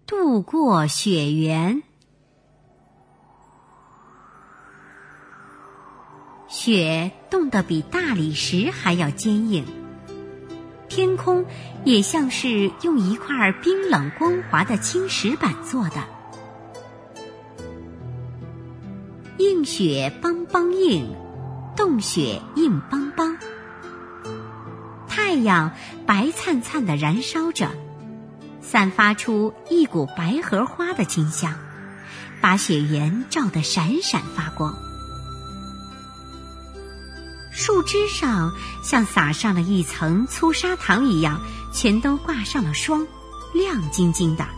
渡过雪原。雪冻得比大理石还要坚硬，天空也像是用一块冰冷光滑的青石板做的。硬雪梆梆硬，冻雪硬邦邦。太阳白灿灿地燃烧着，散发出一股白荷花的清香，把雪原照得闪闪发光。树枝上像撒上了一层粗砂糖一样，全都挂上了霜，亮晶晶的。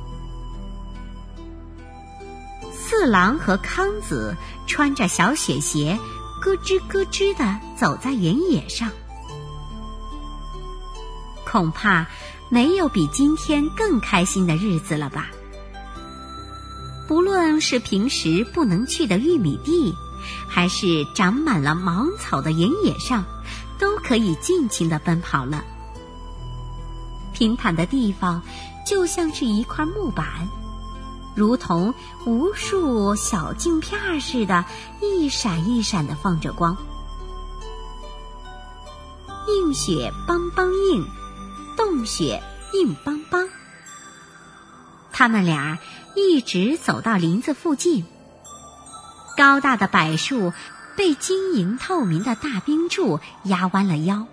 四郎和康子穿着小雪鞋，咯吱咯吱地走在原野上。恐怕没有比今天更开心的日子了吧。不论是平时不能去的玉米地，还是长满了芒草的原野上，都可以尽情地奔跑了。平坦的地方就像是一块木板，如同无数小镜片似的，一闪一闪地放着光。硬雪梆梆硬，冻雪硬邦邦。他们俩一直走到林子附近，高大的柏树被晶莹透明的大冰柱压弯了腰。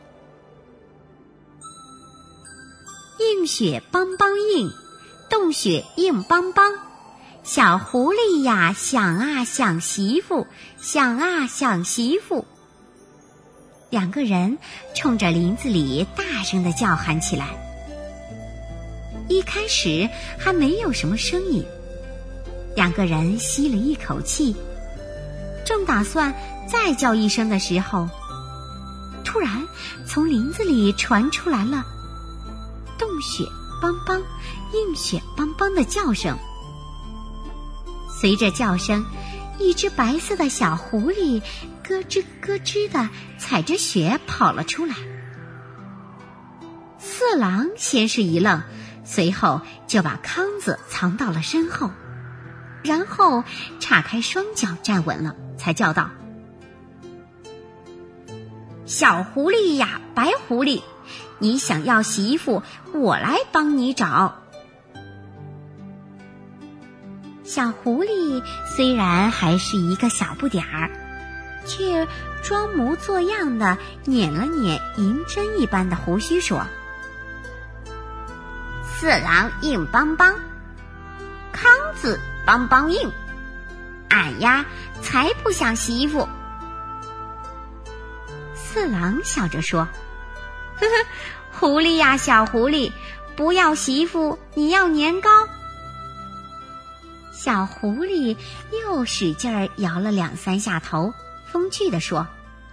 硬雪梆梆硬，冻雪硬邦邦。小狐狸呀，想啊想媳妇，想啊想媳妇。两个人冲着林子里大声地叫喊起来。一开始还没有什么声音，两个人吸了一口气，正打算再叫一声的时候，突然从林子里传出来了冻雪梆梆，硬雪梆梆的叫声。随着叫声，一只白色的小狐狸咯吱咯吱地踩着雪跑了出来。四郎先是一愣，随后就把康子藏到了身后，然后岔开双脚站稳了，才叫道：小狐狸呀，白狐狸，你想要媳妇，我来帮你找。小狐狸虽然还是一个小不点儿，却装模作样的捻了捻银针一般的胡须，说：四郎硬邦邦，康子邦邦硬，俺呀才不想媳妇。四郎笑着说：呵呵，狐狸呀，小狐狸，不要媳妇，你要年糕。小狐狸又使劲儿摇了两三下头，风趣地说：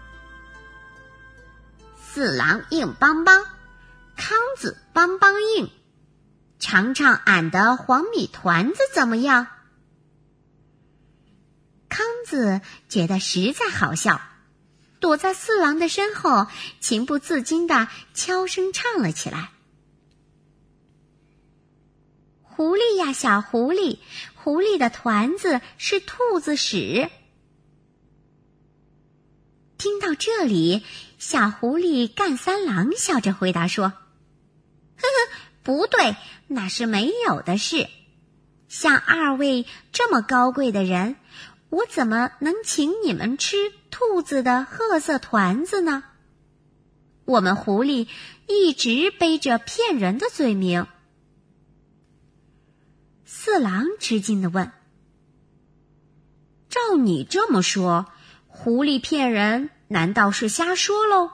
四郎硬邦邦，康子邦邦硬，尝尝俺的黄米团子怎么样？康子觉得实在好笑，躲在四郎的身后，情不自禁地悄声唱了起来：狐狸呀，小狐狸，狐狸的团子是兔子屎。听到这里，小狐狸干三郎笑着回答说：呵呵，不对，那是没有的事。像二位这么高贵的人，我怎么能请你们吃兔子的褐色团子呢？我们狐狸一直背着骗人的罪名。四郎吃惊地问：照你这么说，狐狸骗人难道是瞎说喽？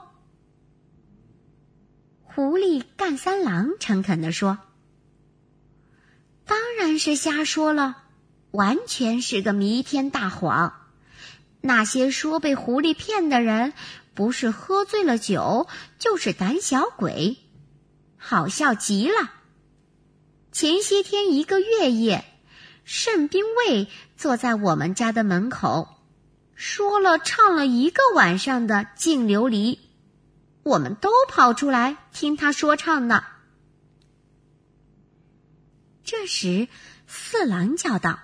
狐狸干三郎诚恳地说：当然是瞎说了，完全是个弥天大谎。那些说被狐狸骗的人，不是喝醉了酒，就是胆小鬼，好笑极了。前些天一个月夜，盛兵卫坐在我们家的门口，说了唱了一个晚上的净琉璃，我们都跑出来听他说唱呢。这这时，四郎叫道：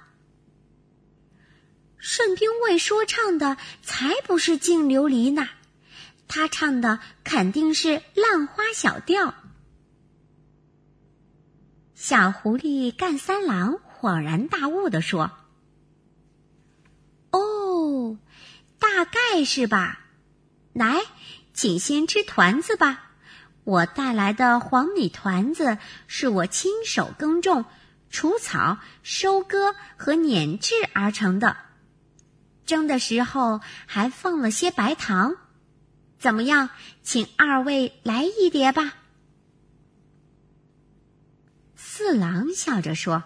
盛兵卫说唱的才不是净琉璃呢，他唱的肯定是浪花小调。小狐狸干三郎恍然大悟地说：哦，大概是吧。来，请先吃团子吧，我带来的黄米团子是我亲手耕种、除草、收割和碾制而成的，蒸的时候还放了些白糖。怎么样，请二位来一碟吧。四郎笑着说：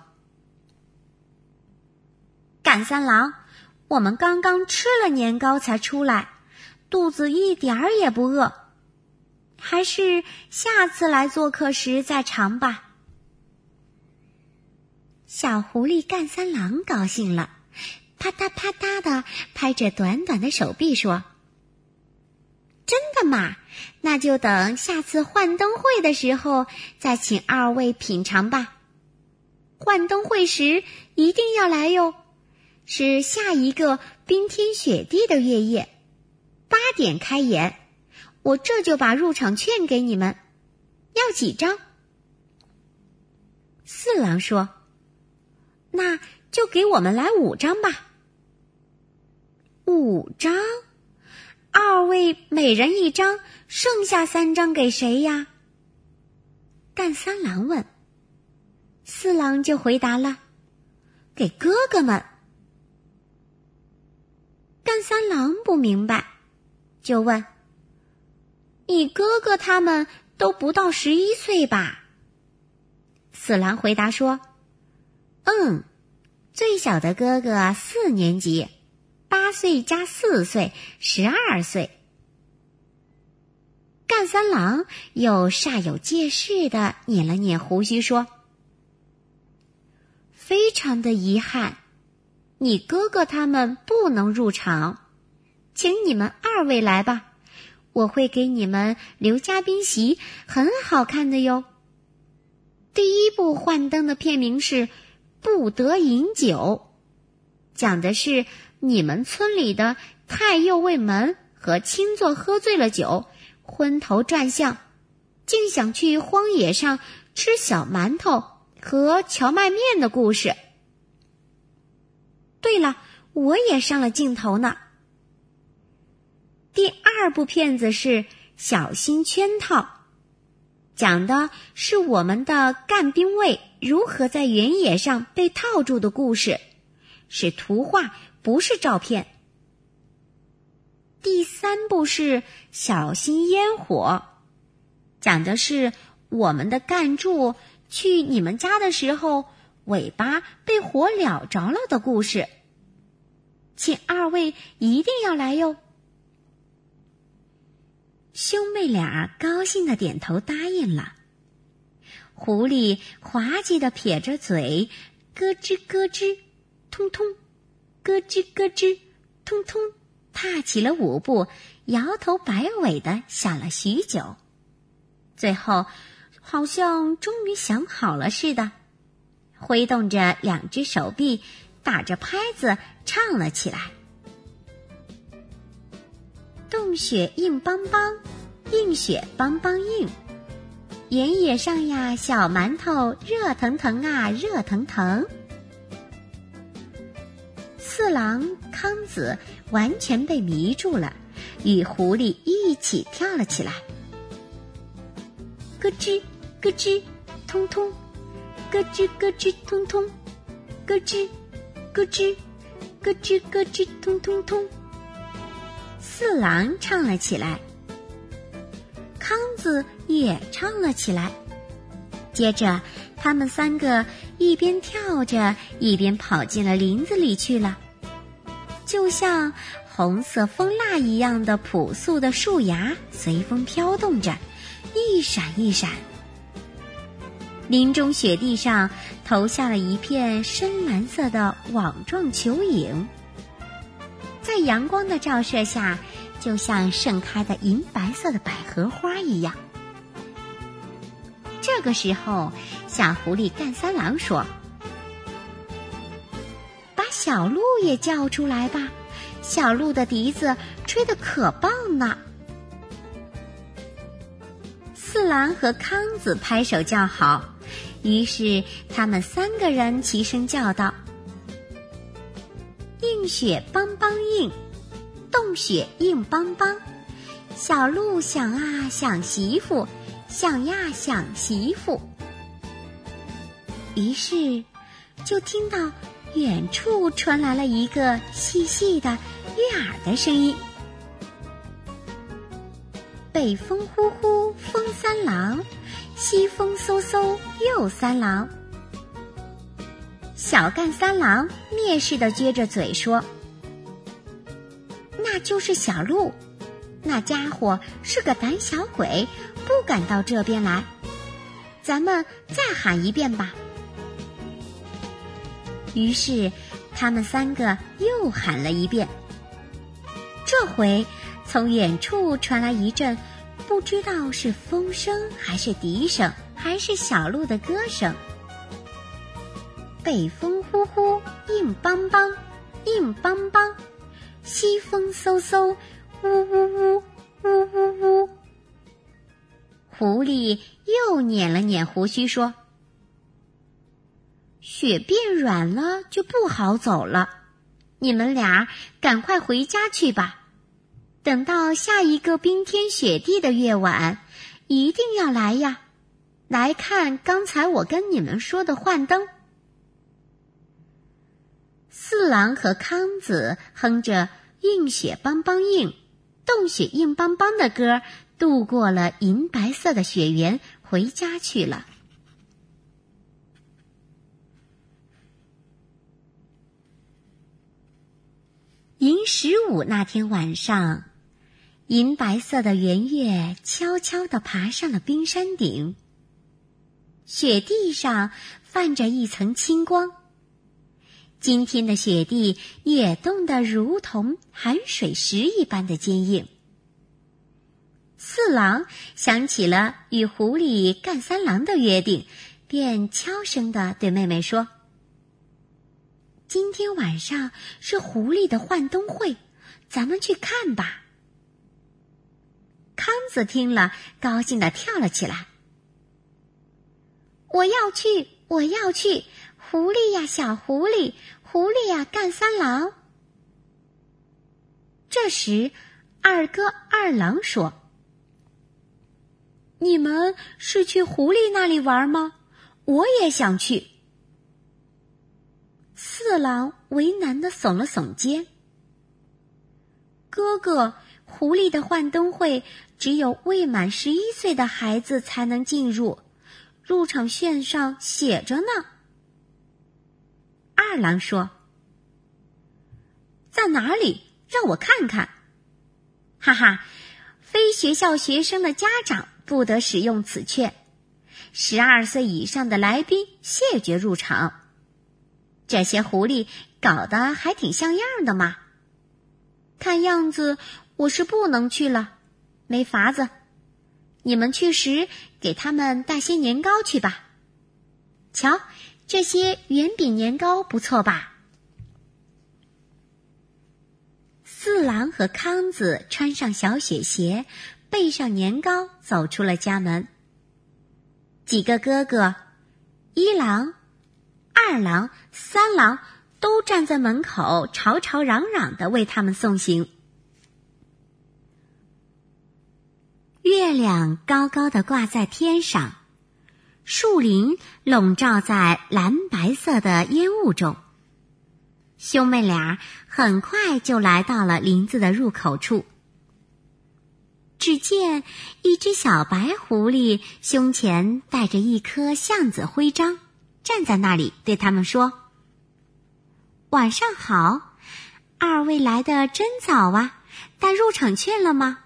干三郎，我们刚刚吃了年糕才出来，肚子一点儿也不饿，还是下次来做客时再尝吧。小狐狸干三郎高兴了，啪嗒啪嗒地拍着短短的手臂说：真的吗？那就等下次幻灯会的时候再请二位品尝吧。幻灯会时一定要来哟，是下一个冰天雪地的月夜，8点开演，我这就把入场券给你们，要几张？四郎说：那就给我们来5张吧。5张？二位每人1张，剩下3张给谁呀？干三郎问。四郎就回答了：给哥哥们。干三郎不明白，就问：你哥哥他们都不到11岁吧？四郎回答说：最小的哥哥4年级，8岁加4岁，12岁。干三郎又煞有介事地捻了捻胡须说：非常的遗憾，你哥哥他们不能入场，请你们2位来吧，我会给你们留嘉宾席，很好看的哟。第一部幻灯的片名是不得饮酒，讲的是你们村里的太右卫门和青作喝醉了酒，昏头转向，竟想去荒野上吃小馒头和荞麦面的故事。对了，我也上了镜头呢。第2部片子是小心圈套，讲的是我们的干兵卫如何在原野上被套住的故事，是图画，不是照片。第3部是小心烟火，讲的是我们的干柱去你们家的时候，尾巴被火燎着了的故事，请2位一定要来哟。兄妹俩高兴地点头答应了。狐狸滑稽地撇着嘴，咯吱咯吱，通通，咯吱咯吱，通通，踏起了舞步，摇头摆尾地想了许久，最后好像终于想好了似的，挥动着2只手臂，打着拍子唱了起来：冻雪硬邦邦，硬雪邦邦硬，原野上呀小馒头，热腾腾啊热腾腾。四郎、康子完全被迷住了，与狐狸一起跳了起来。咯吱咯吱通通，咯吱咯吱通通，咯吱咯吱咯吱咯吱通通通。四郎唱了起来，康子也唱了起来，接着他们3个一边跳着一边跑进了林子里去了，就像红色蜂蜡一样的朴素的树芽随风飘动着，一闪一闪。林中雪地上投下了一片深蓝色的网状球影，在阳光的照射下，就像盛开的银白色的百合花一样。这个时候，小狐狸干三郎说： 小鹿也叫出来吧，小鹿的笛子吹得可棒呢。四郎和康子拍手叫好，于是他们3个人齐声叫道：映雪邦邦映，冻雪硬邦邦，小鹿想啊想媳妇，想呀想媳妇。于是就听到远处传来了一个细细的悦耳的声音：北风呼呼风三郎，西风嗖嗖又三郎。小干三郎蔑视地撅着嘴说：那就是小鹿，那家伙是个胆小鬼，不敢到这边来，咱们再喊一遍吧。于是他们3个又喊了一遍，这回从远处传来一阵不知道是风声还是笛声还是小鹿的歌声：北风呼呼硬邦邦，硬邦邦，西风嗖嗖呜呜呜呜呜呜。狐狸又捻了捻胡须说：雪变软了就不好走了，你们俩赶快回家去吧，等到下一个冰天雪地的夜晚，一定要来呀，来看刚才我跟你们说的幻灯。四郎和康子哼着映雪邦邦映，冻雪硬邦邦的歌，渡过了银白色的雪原，回家去了。迎15那天晚上，银白色的圆月悄悄地爬上了冰山顶，雪地上泛着一层青光。今天的雪地也冻得如同含水石一般的坚硬。四郎想起了与狐狸干三郎的约定，便悄声地对妹妹说：今天晚上是狐狸的幻灯会，咱们去看吧。康子听了，高兴地跳了起来：我要去，我要去，狐狸呀小狐狸，狐狸呀干三郎。这时二哥二郎说：你们是去狐狸那里玩吗？我也想去。四郎为难地耸了耸肩：哥哥，狐狸的幻灯会只有未满11岁的孩子才能进入，入场券上写着呢。二郎说：在哪里？让我看看。哈哈，非学校学生的家长不得使用此券，12岁以上的来宾谢绝入场。这些狐狸搞得还挺像样的嘛。看样子我是不能去了，没法子。你们去时给他们带些年糕去吧。瞧，这些圆饼年糕不错吧？四郎和康子穿上小雪鞋，背上年糕，走出了家门。几个哥哥，一郎、二郎、三郎都站在门口吵吵嚷嚷地为他们送行。月亮高高地挂在天上，树林笼罩在蓝白色的烟雾中。兄妹俩很快就来到了林子的入口处。只见一只小白狐狸胸前带着一颗橡子徽章，站在那里对他们说：晚上好，二位来得真早啊，带入场券了吗？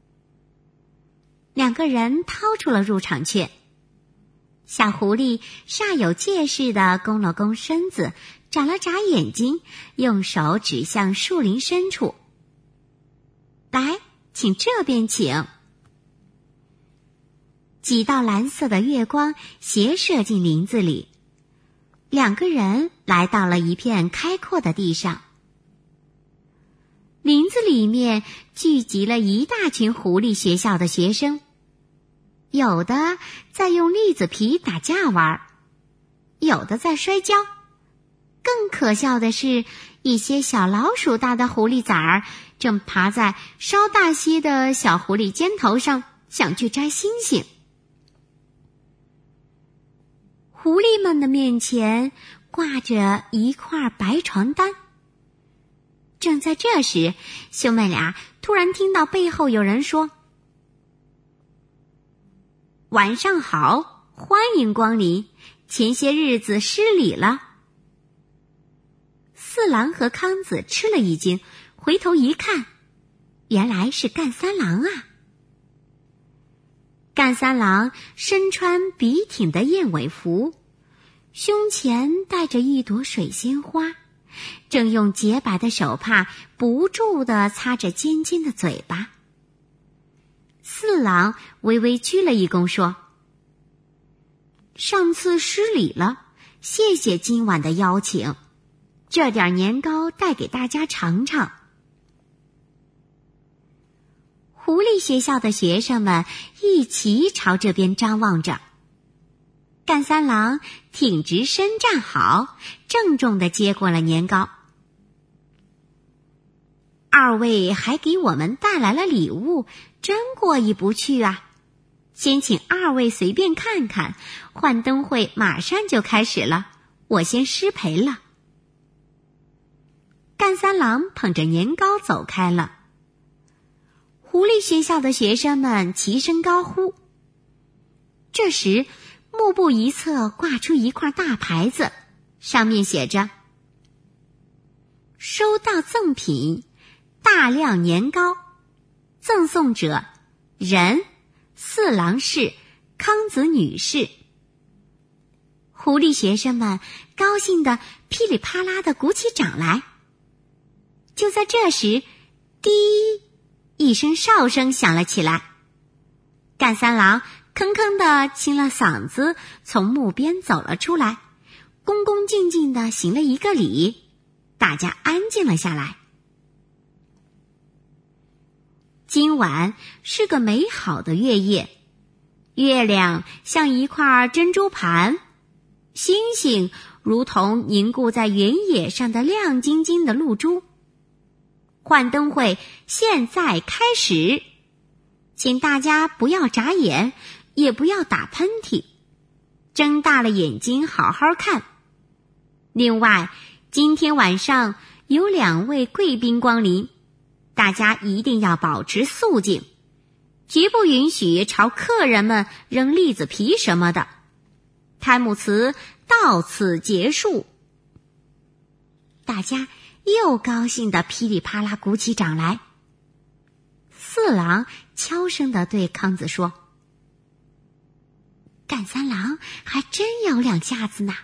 两个人掏出了入场券。小狐狸煞有介事地弓了弓身子，眨了眨眼睛，用手指向树林深处：来，请这边请。几道蓝色的月光斜射进林子里， 两个人来到了一片开阔的地上。林子里面聚集了一大群狐狸学校的学生，有的在用栗子皮打架玩，有的在摔跤。更可笑的是，一些小老鼠大的狐狸崽儿正爬在稍大些的小狐狸肩头上，想去摘星星。狐狸们的面前挂着一块白床单。正在这时，兄妹俩突然听到背后有人说：“晚上好，欢迎光临，前些日子失礼了。”四郎和康子吃了一惊，回头一看，原来是干三郎啊。干三郎身穿笔挺的燕尾服，胸前戴着一朵水仙花，正用洁白的手帕不住地擦着尖尖的嘴巴。四郎微微鞠了一躬说：“上次失礼了，谢谢今晚的邀请，这点年糕带给大家尝尝。”狐狸学校的学生们一齐朝这边张望着。干三郎挺直身站好，郑重地接过了年糕。二位还给我们带来了礼物，真过意不去啊！先请二位随便看看，幻灯会马上就开始了，我先失陪了。干三郎捧着年糕走开了。狐狸学校的学生们齐声高呼。这时幕布一侧挂出一块大牌子，上面写着：“收到赠品，大量年糕，赠送者人四郎氏康子女士。”狐狸学生们高兴地噼里啪啦地鼓起掌来。就在这时，滴一声哨声响了起来。干三郎吭吭地清了嗓子，从幕边走了出来，恭恭敬敬地行了一个礼，大家安静了下来。今晚是个美好的月夜，月亮像一块珍珠盘，星星如同凝固在原野上的亮晶晶的露珠。幻灯会现在开始，请大家不要眨眼，也不要打喷嚏，睁大了眼睛好好看。另外，今天晚上有2位贵宾光临，大家一定要保持肃静，绝不允许朝客人们扔栗子皮什么的。开幕词到此结束。大家又高兴地噼里啪啦鼓起掌来。四郎悄声地对康子说：“干三郎还真有2下子呢。”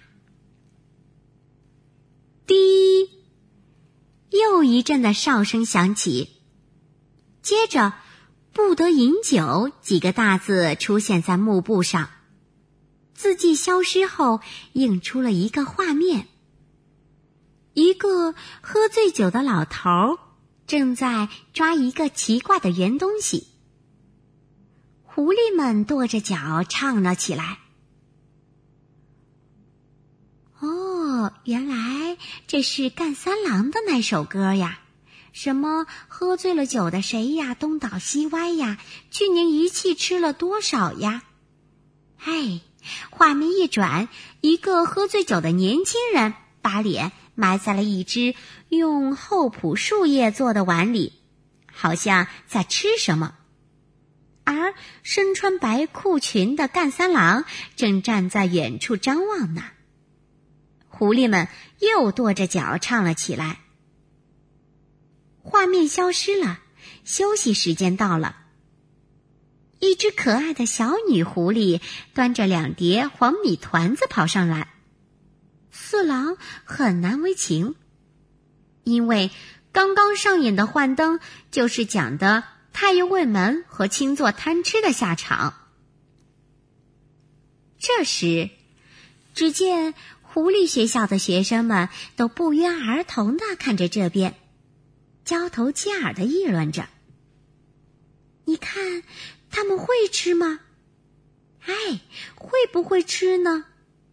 滴，又一阵的哨声响起，接着不得饮酒几个大字出现在幕布上，字迹消失后映出了一个画面。一个喝醉酒的老头正在抓一个奇怪的圆东西。狐狸们跺着脚唱了起来。哦，原来这是干三郎的那首歌呀，什么喝醉了酒的谁呀，东倒西歪呀，去年一气吃了多少呀。嘿，画面一转，一个喝醉酒的年轻人把脸埋在了一只用厚朴树叶做的碗里，好像在吃什么。而身穿白裤裙的干三郎正站在远处张望呢。狐狸们又跺着脚唱了起来。画面消失了，休息时间到了。一只可爱的小女狐狸端着2碟黄米团子跑上来。四郎很难为情，因为刚刚上演的幻灯就是讲的太右卫门和倾座贪吃的下场。这时，只见狐狸学校的学生们都不约而同地看着这边，交头接耳地议论着。你看，他们会吃吗？哎，会不会吃呢？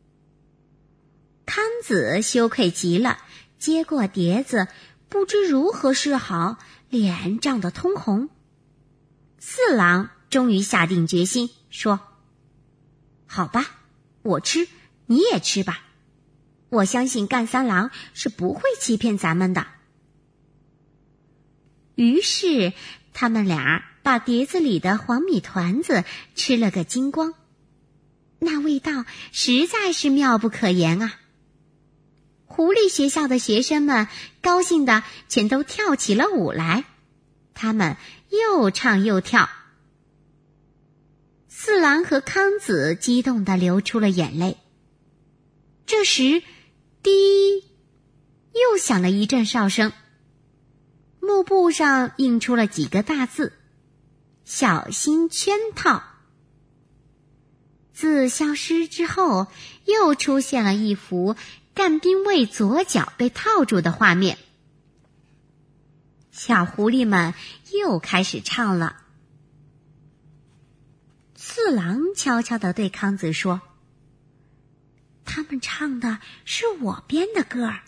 康子羞愧极了，接过碟子，不知如何是好，脸涨得通红。四郎终于下定决心说：好吧，我吃，你也吃吧。我相信干三郎是不会欺骗咱们的。于是他们俩把碟子里的黄米团子吃了个精光，那味道实在是妙不可言啊！狐狸学校的学生们高兴得全都跳起了舞来，他们又唱又跳。四郎和康子激动地流出了眼泪。这时，滴，又响了一阵哨声，幕布上印出了几个大字：小心圈套。字消失之后，又出现了一幅干兵卫左脚被套住的画面。小狐狸们又开始唱了。四郎悄悄地对康子说：他们唱的是我编的歌儿。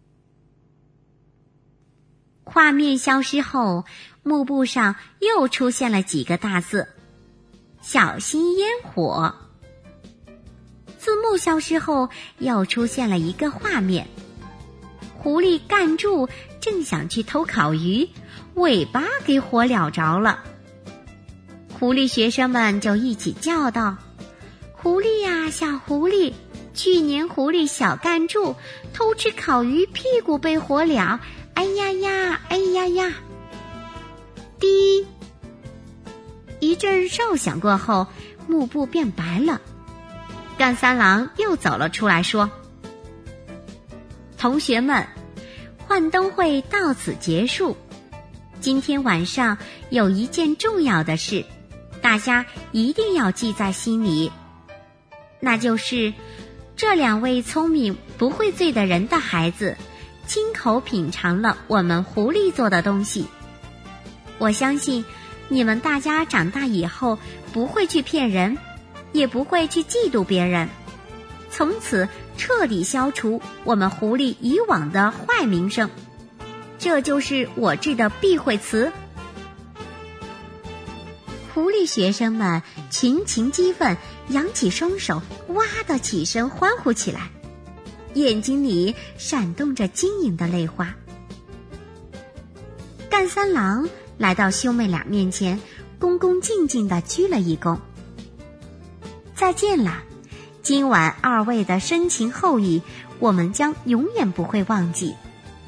画面消失后，幕布上又出现了几个大字：小心烟火。字幕消失后，又出现了一个画面，狐狸干柱正想去偷烤鱼，尾巴给火燎着了。狐狸学生们就一起叫道：狐狸呀，小狐狸，去年狐狸小干柱偷吃烤鱼，屁股被火燎，哎呀呀，哎呀呀！滴，一阵哨响过后，幕布变白了。干三郎又走了出来说：同学们，幻灯会到此结束。今天晚上有一件重要的事，大家一定要记在心里，那就是这两位聪明不会醉的人的孩子亲口品尝了我们狐狸做的东西。我相信你们大家长大以后不会去骗人，也不会去嫉妒别人，从此彻底消除我们狐狸以往的坏名声。这就是我制的避讳词。狐狸学生们群情激愤，扬起双手，哇地起身欢呼起来，眼睛里闪动着晶莹的泪花。干三郎来到兄妹俩面前，恭恭敬敬地鞠了一躬。再见了，今晚二位的深情厚谊，我们将永远不会忘记。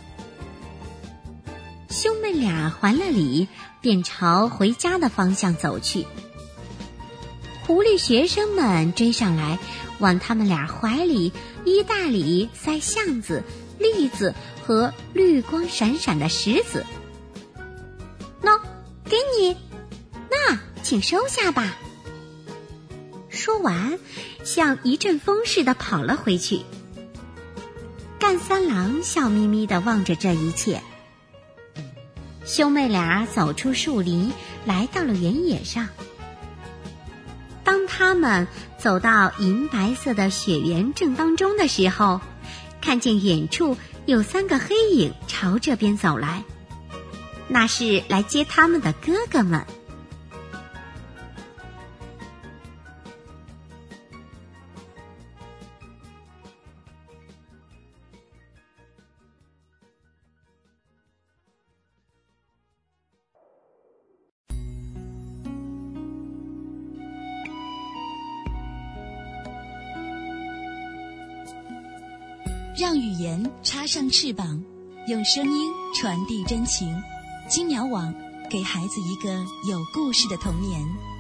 兄妹俩还了礼，便朝回家的方向走去。狐狸学生们追上来，往他们俩怀里衣袋里塞橡子、栗子和绿光闪闪的石子。喏，给你，那请收下吧。说完，像一阵风似的跑了回去。干三郎笑眯眯地望着这一切。兄妹俩走出树林，来到了原野上。当他们走到银白色的雪原正当中的时候，看见远处有3个黑影朝这边走来，那是来接他们的哥哥们。 让语言插上翅膀，用声音传递真情。金鸟网，给孩子一个有故事的童年。